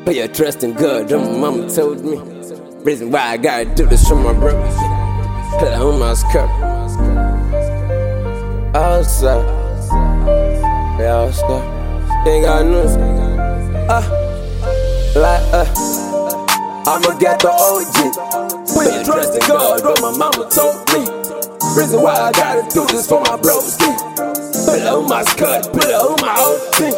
Put your trust in God, my mama told me. Reason why I gotta do this for my bro. Put on my skirt. Outside. Yeah, outside. Ain't got news. I'ma get the OG. Put your trust in God, what my mama told me. Reason why I gotta do this for my broski. Put it on my skirt, put it on my whole team.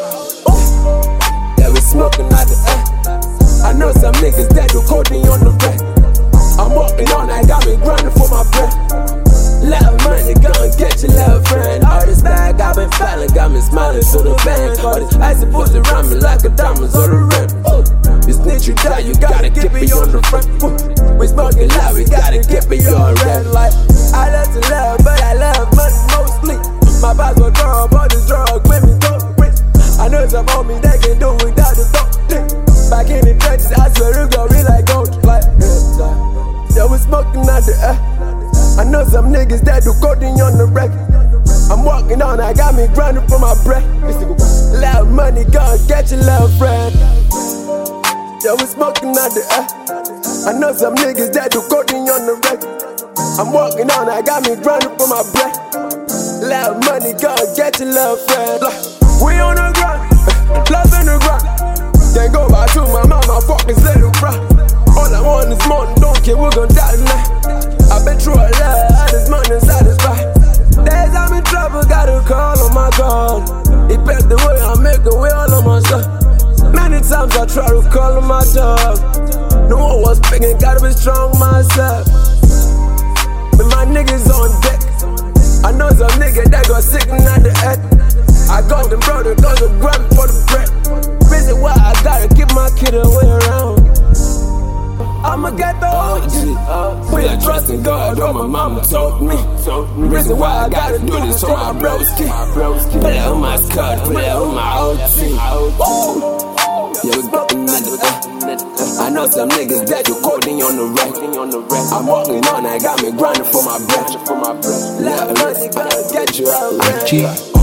Yeah, we smoking out the air. I know some niggas that do codeine on the rack. I'm walking on, I got me grinding for my bread. Love money, gonna get your love friend. All this bag I've been filing, got me smiling to the bank. All this ice supposed to around me like a diamond's on the rim. You snitch, you die, you gotta keep it on the front. We smoking loud, we gotta keep it on red light. I love to love, but I love money mostly. My boss will draw up all this drug with me, don't quit. I know some homies that can do without the dope. Back in the trenches, I swear it gon' be like gold. Like, yeah, we smoking out the air. I know some niggas that do codeine on the record. I'm walking on, I got me grinding for my bread. Loud money, gonna get your love friend. Yeah, we smoking out the air. I know some niggas that do codeine on the record. I'm walking on, I got me grinding for my bread. Loud money, gonna get your love friend. We on the grind, love in the grind. Can't go back to my mama, fucking little bro. All I want is money, don't care, we're gon' die tonight. I've been through a lot, all this money satisfied. Days I'm in trouble, gotta call on my God. He paved the way, I make the way all on my stuff. Many times I try to call on my dog. No one was picking, gotta be strong myself. With my niggas on deck, I know some nigga that got sick at the head. I got them brother, got them grab for the bread. Reason why I gotta keep my kid away around. I'ma get the OG. Put your trust in God, what my mama told me. Reason why I gotta do this for my broski. Put it on my skirt, put it on my whole team. Yeah, we smoking at the air. I know some niggas that do codeine on the rack. I'm walking on, I got me grinding for my bread. Let money gonna get you out.